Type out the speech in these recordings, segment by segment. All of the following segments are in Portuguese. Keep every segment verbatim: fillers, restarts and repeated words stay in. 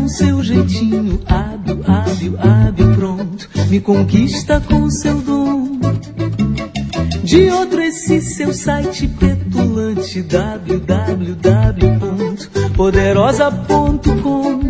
seu jeitinho hábil, hábil, hábil, pronto. Me conquista com seu dom. De outro esse seu site petulante, w w w ponto poderosa ponto com.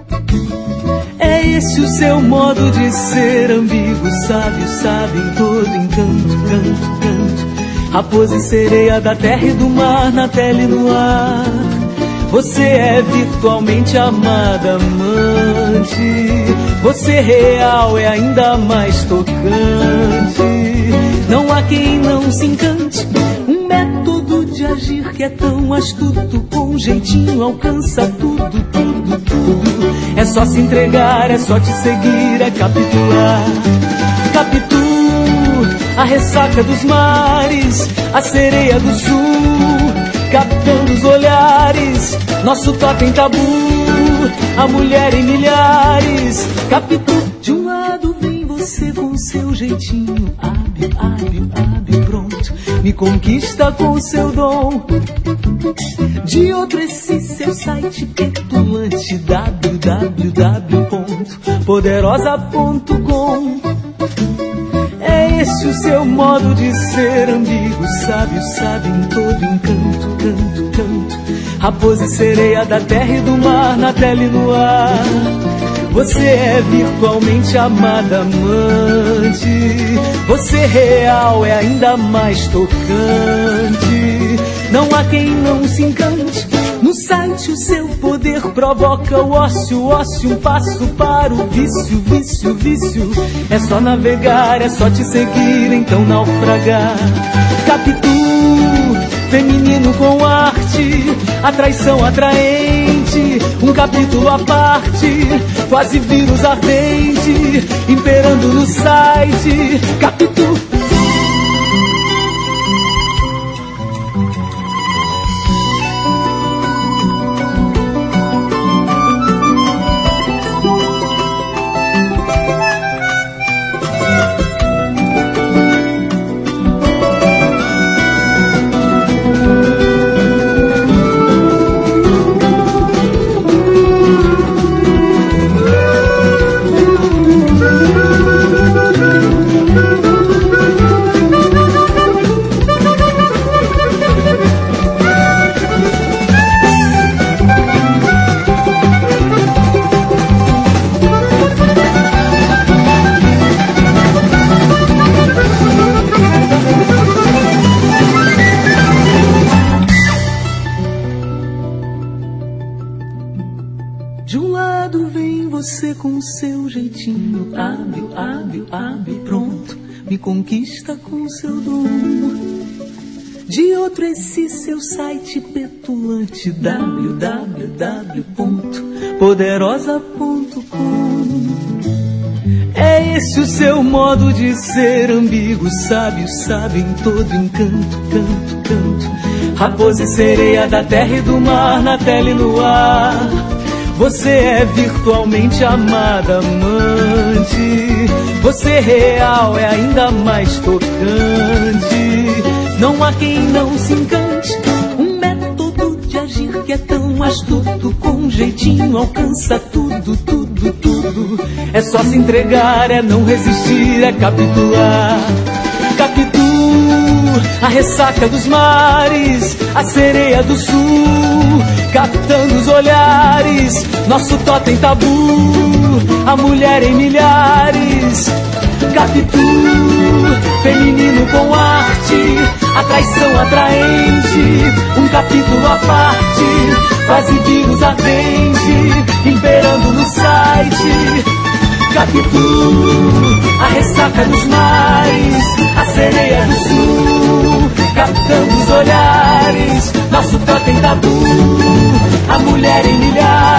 É esse o seu modo de ser ambíguo, sábio, sábio em todo encanto, canto, canto. Raposa e sereia da terra e do mar, na tela e no ar. Você é virtualmente amada, amante. Você real é ainda mais tocante. Não há quem não se encante. Um método de agir que é tão astuto, com jeitinho alcança tudo, tudo, tudo. É só se entregar, é só te seguir, é capitular. Capitu, a ressaca dos mares, a sereia do sul, captando os olhares, nosso totem tabu, a mulher em milhares. Capitu, de um lado vem você com seu jeitinho hábil, hábil, hábil, pronto. Me conquista com seu dom. De outro esse seu site petulante, w w w ponto poderosa ponto com. É esse o seu modo de ser ambíguo, sábio, sábio em todo encanto, canto, canto. Raposa e sereia da terra e do mar, na tela e no ar. Você é virtualmente amada, amante. Você real é ainda mais tocante. Não há quem não se encante. No site o seu poder provoca o ócio, o ócio, um passo para o vício, vício, vício. É só navegar, é só te seguir, então naufragar. Capitu, feminino com arte, a traição atraente, um capítulo à parte, quase vírus ardente, imperando no site. Capitu. De um lado vem você com seu jeitinho hábil, hábil, hábil, pronto. Me conquista com seu dom. De outro esse seu site petulante, w w w ponto poderosa ponto com. É esse o seu modo de ser ambíguo, sábio, sábio em todo encanto, canto, canto. Raposa e sereia da terra e do mar, na tela e no ar. Você é virtualmente amada, amante. Você real é ainda mais tocante. Não há quem não se encante. Um método de agir que é tão astuto, com jeitinho alcança tudo, tudo, tudo. É só se entregar, é não resistir, é capitular. Capitu, a ressaca dos mares, a sereia do sul, captando os olhares, nosso totem tabu, a mulher em milhares. Capitu, feminino com arte, a traição atraente, um capítulo à parte, quase vírus ardente, imperando no site. Capitu, a ressaca dos mares, a sereia do sul, captando os olhares, nosso totem tabu, a mulher em milhares.